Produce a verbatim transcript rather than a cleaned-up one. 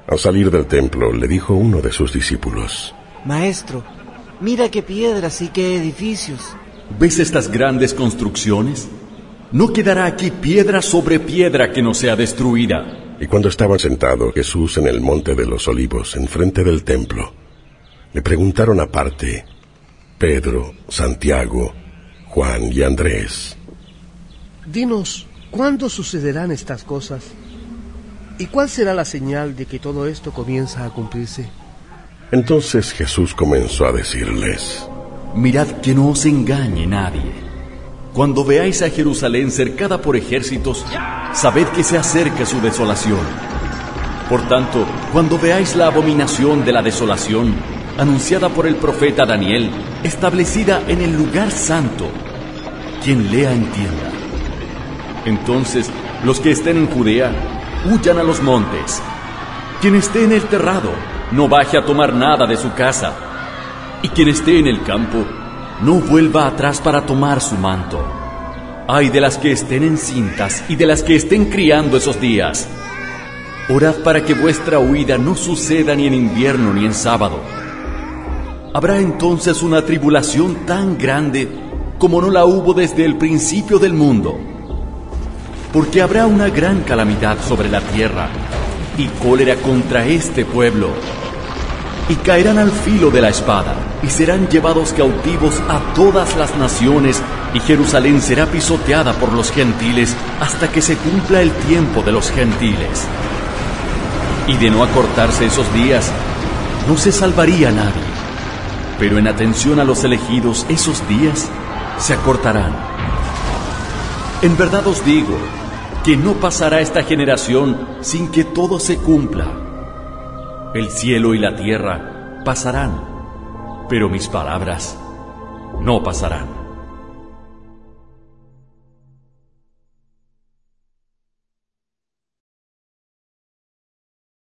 Al salir del templo, le dijo uno de sus discípulos: Maestro, mira qué piedras y qué edificios. ¿Ves estas grandes construcciones? No quedará aquí piedra sobre piedra que no sea destruida. Y cuando estaba sentado Jesús en el monte de los Olivos, enfrente del templo, le preguntaron aparte Pedro, Santiago, Juan y Andrés: Dinos, ¿cuándo sucederán estas cosas? ¿Y cuál será la señal de que todo esto comienza a cumplirse? Entonces Jesús comenzó a decirles: Mirad que no os engañe nadie. Cuando veáis a Jerusalén cercada por ejércitos, sabed que se acerca su desolación. Por tanto, cuando veáis la abominación de la desolación, anunciada por el profeta Daniel, establecida en el lugar santo, quien lea entienda. Entonces, los que estén en Judea, huyan a los montes. Quien esté en el terrado, no baje a tomar nada de su casa. Y quien esté en el campo, no vuelva atrás para tomar su manto. Ay de las que estén encintas y de las que estén criando esos días. Orad para que vuestra huida no suceda ni en invierno ni en sábado. Habrá entonces una tribulación tan grande como no la hubo desde el principio del mundo. Porque habrá una gran calamidad sobre la tierra y cólera contra este pueblo. Y caerán al filo de la espada, y serán llevados cautivos a todas las naciones, y Jerusalén será pisoteada por los gentiles hasta que se cumpla el tiempo de los gentiles. Y de no acortarse esos días, no se salvaría nadie. Pero en atención a los elegidos, esos días se acortarán. En verdad os digo que no pasará esta generación sin que todo se cumpla. El cielo y la tierra pasarán, pero mis palabras no pasarán.